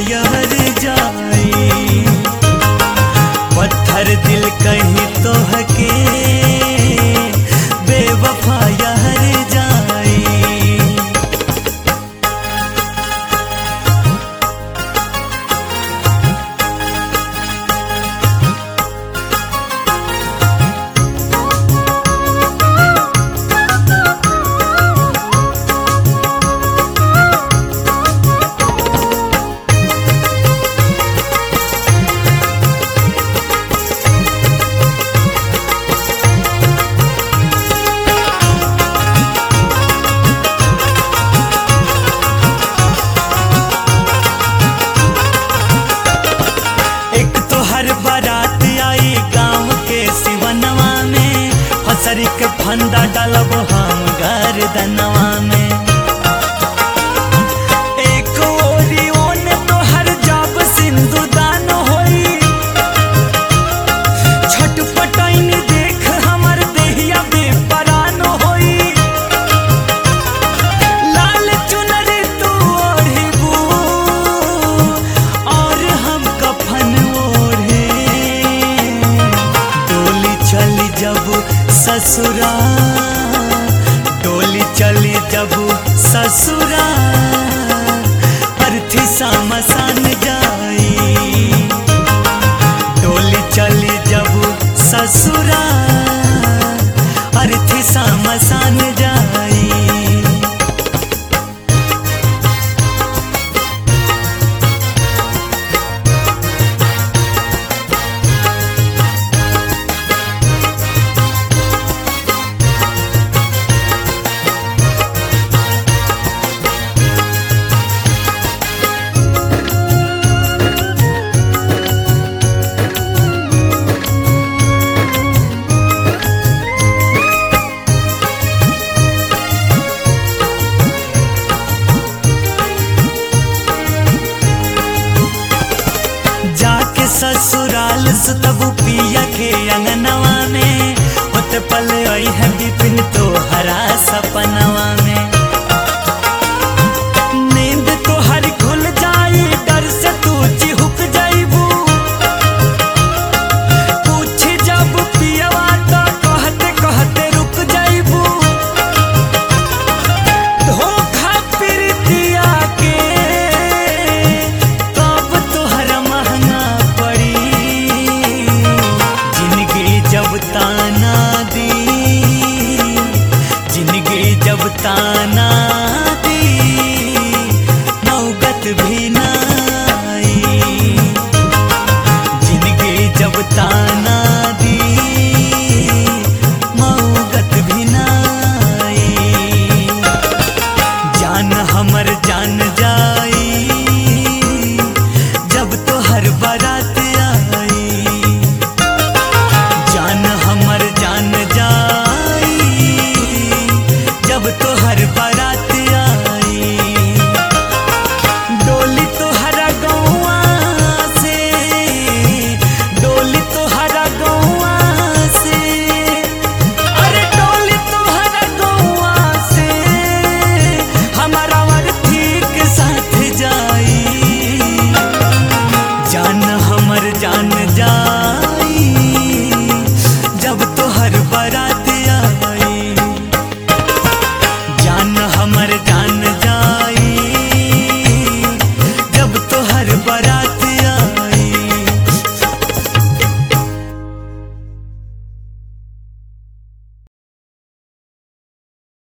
पियर जाई। पत्थर दिल कहीं तो हके बेवफा यार जाई। बारात आई गांव के सिवनवा में, हसरी के फंदा डालब हम गर्दनवा में। एक ओरी ओने तो हर जाब सिंदूरदान होई, छटपटाइन देख हमर देहिया बेपरान होई। लाल चुनरी तू ओढ़बू और हम कफन चली जब ससुरा, डोली चली जब ससुरा, अर्थी समसान जाई। डोली चली जब ससुरा, अर्थी समसान जाई। जाके ससुराल सुतबू पिया के अंगनवा में, होते पल आई है बिपिन तो हरा सपनवा में। नींद तो हर खुल जाई, डर से तू चिहुक जाइबू। पूछ जब पियवा तो कहते कहते रुक जाइबू। धोखा प्रीतिया के तब तोहर महंगा पड़ी। जिंदगी जब ताना दी, जिंदगी जब ताना दी, नौबत भी ना आई। जिंदगी जब ताना दी, नौबत भी ना आई। जान हमर जान जाई जब तो हर बारात आई। जान हमर जान जाई जब तो हर बारात आई। डोली तो हरा गौआ से, डोली तो हरा गौआ से, अरे डोली तो हरा गौआ से, हमारा अर्थी के साथ जाई। जान हमर जान जाई जब तो हर बारात आई। जान हमर जान